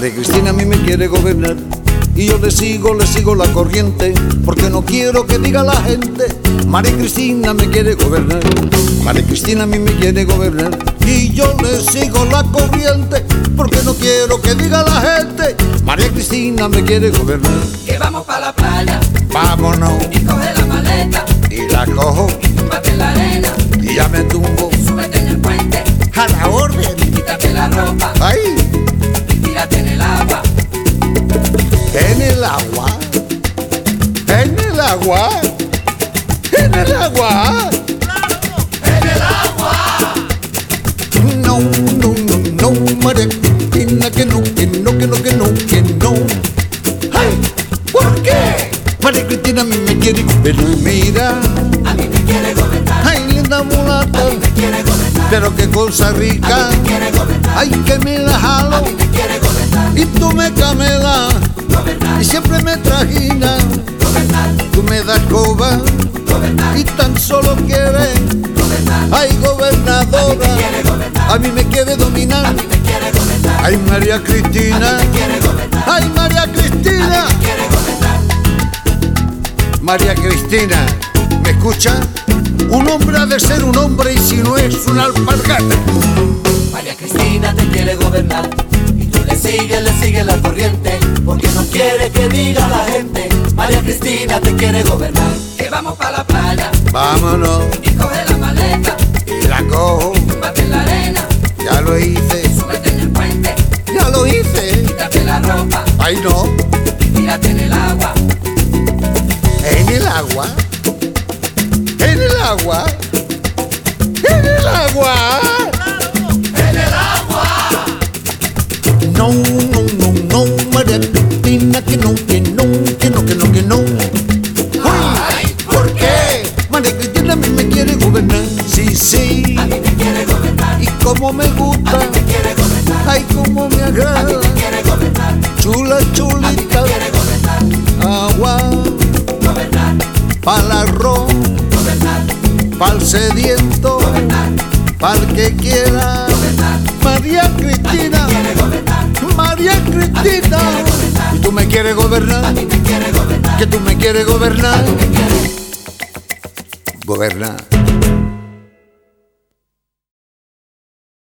María Cristina a mí me quiere gobernar y yo le sigo la corriente, porque no quiero que diga la gente. María Cristina me quiere gobernar, María Cristina a mí me quiere gobernar y yo le sigo la corriente, porque no quiero que diga la gente. María Cristina me quiere gobernar. Que vamos pa' la playa, vámonos, y coge la maleta, y la cojo, y túmbate en la arena, y ya me tumbo, y súbete en el puente, a la orden, quítate la ropa, ahí, y tírate en el agua. en el agua, en el agua, en el agua, ¡En el agua! no, no, no, no, María Cristina, que no, que no, que no, que no, que no. ¡Ay! ¿Por qué? María Cristina a mí me quiere gobernar, mira, A mí me quiere gobernar, ay, linda mulata, a mí me quiere gobernar, pero qué cosa rica, a mí me quiere gobernar, ay, que me la a jalo, mí me quiere gobernar, y tú me camelas, gobernar, y siempre me trajinas, gobernar, tú me das coba, gobernar, y tan solo quieres, gobernar, ay, gobernadora, quiere gobernar, a mí me quiere dominar, a mí me quiere gobernar, ay, María Cristina, quiere gobernar, ay, María Cristina, quiere gobernar. María Cristina, ¿me escucha? Un hombre ha de ser un hombre y si no es una alpargata. María Cristina te quiere gobernar y tú le sigues la corriente, porque no quiere que diga la gente. María Cristina te quiere gobernar. Que vamos pa' la playa, Vámonos, y coge la maleta, y la cojo, túmbate en la arena, ya lo hice, súbete en el puente, ya lo hice, quítate la ropa, ay no, y tírate en el agua. en el agua, en el agua, en el agua, ¡En el agua! no, no, no, no, María Cristina, que no, que no, que no, que no, que no. ¡Ay! ¿Por qué? María Cristina a mí me quiere gobernar, sí, sí, A mí me quiere gobernar, y como me gusta, me quiere gobernar, ay, como me agrada, quiere gobernar, chula, chulita, quiere gobernar, agua, gobernar, pa'l arroz, gobernar, pa'l sediento, gobernar, pa'l que quiera, gobernar, María Cristina, quiere gobernar, María Cristina, y tú me quieres gobernar, me quiere gobernar, que tú me quieres gobernar, me quiere gobernar.